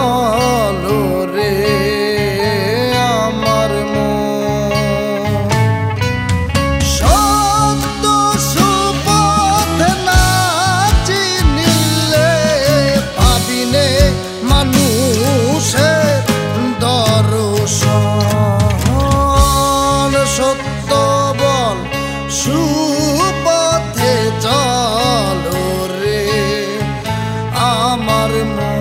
চলো রে আমার মন। সত্য সুপথ না চিনিলে পাবিনে মানুষের দর্শন। সত্য বল সুপথে চলো রে আমার মন।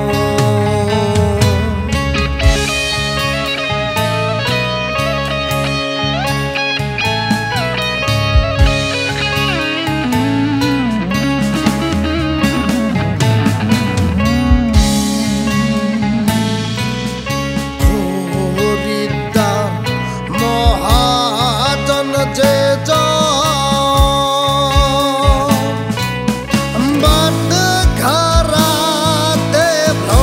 হরিদ্বার মহাজন যে বাট ঘারাতে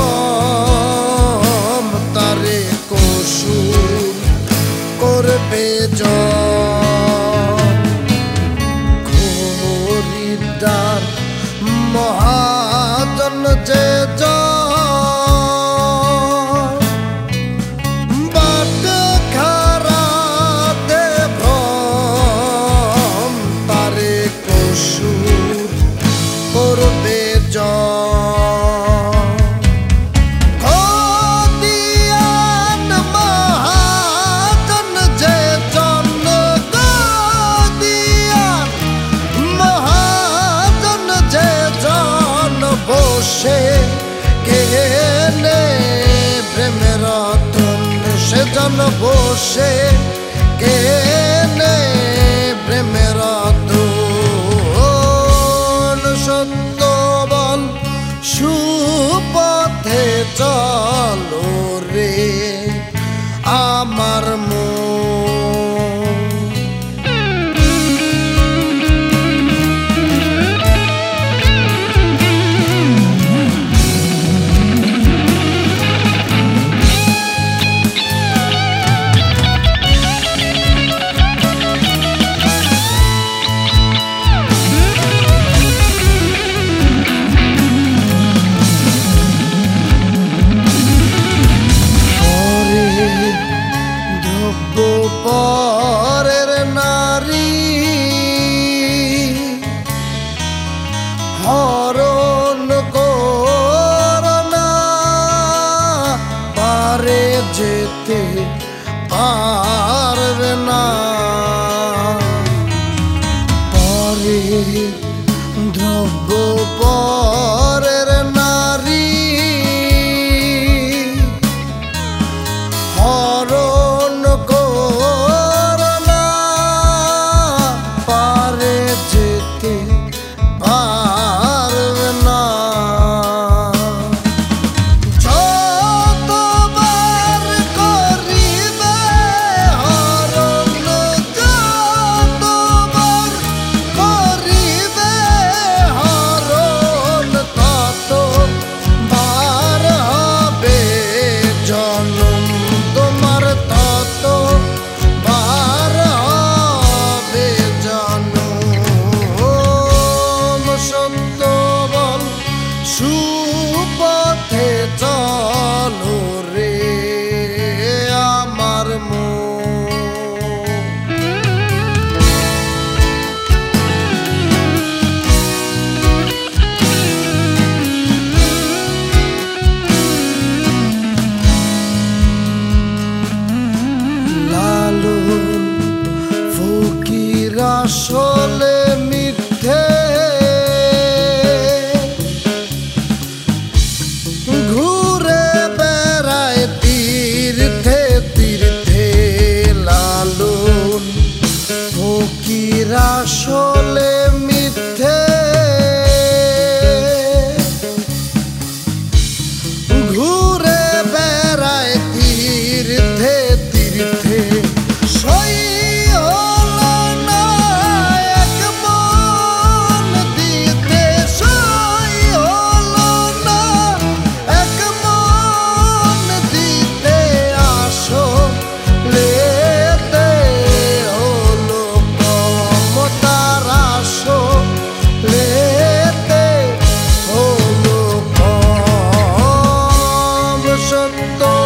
ভ্রম তারে কসুর করবে হরিদ্বার মহাজন যে বাট ঘারাতে ভ্রম তারে কসুর করবে গদিয়ান মহাজন যে গদিয়ান মহাজন যে বসে কেনে প্রেমের রতন সেজন বসে কেনে প্রেমের রতন। সত্য বল সুপথে চলো রে আমার মন। পরের নারী হরণ করোনা পারে যেতে পারবে না। পরে দ্রব্য পরের নারী হরণ করোনা পারে যেতে পারবে না। যতবার করিবে সত্য